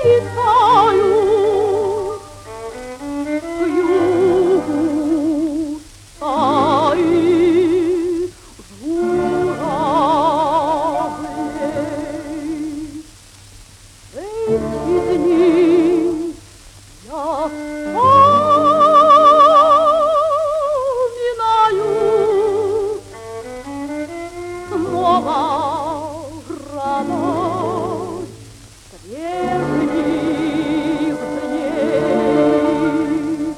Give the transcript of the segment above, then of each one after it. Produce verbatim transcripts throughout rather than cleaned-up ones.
улетаю к югу стаи журавлей. Эти дни я вспоминаю снова радость прежних дней.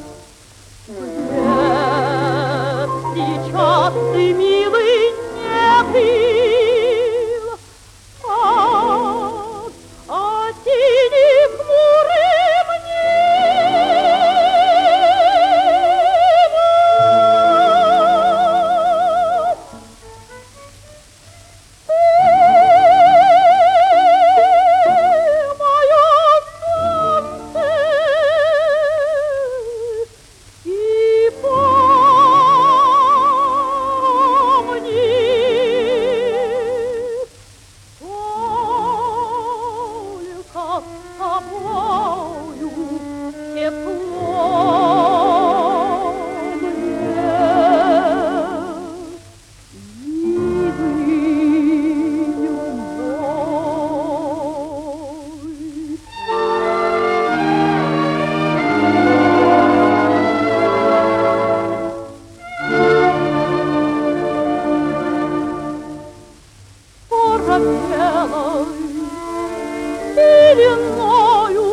Где сейчас ты, милый, не был, под осенним хмурым небом. Ты мое солнце и помни, только с тобою тепло мне. Милый мой, скоро белой пеленою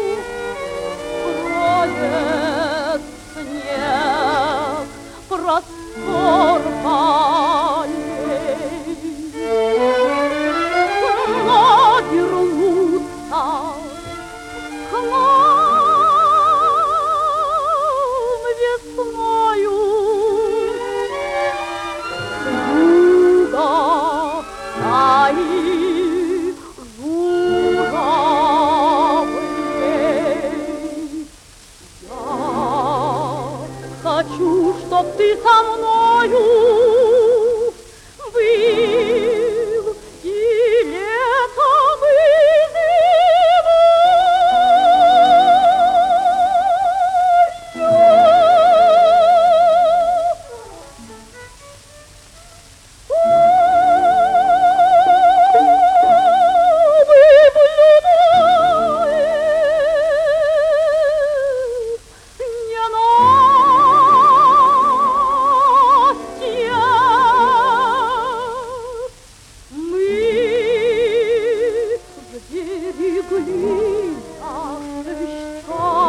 кроет снег простор полей. Надернутся к нам весною юга стаи журавлей. Я хочу, чтоб ты со мною был и летом, и мы сберегли наши счастья.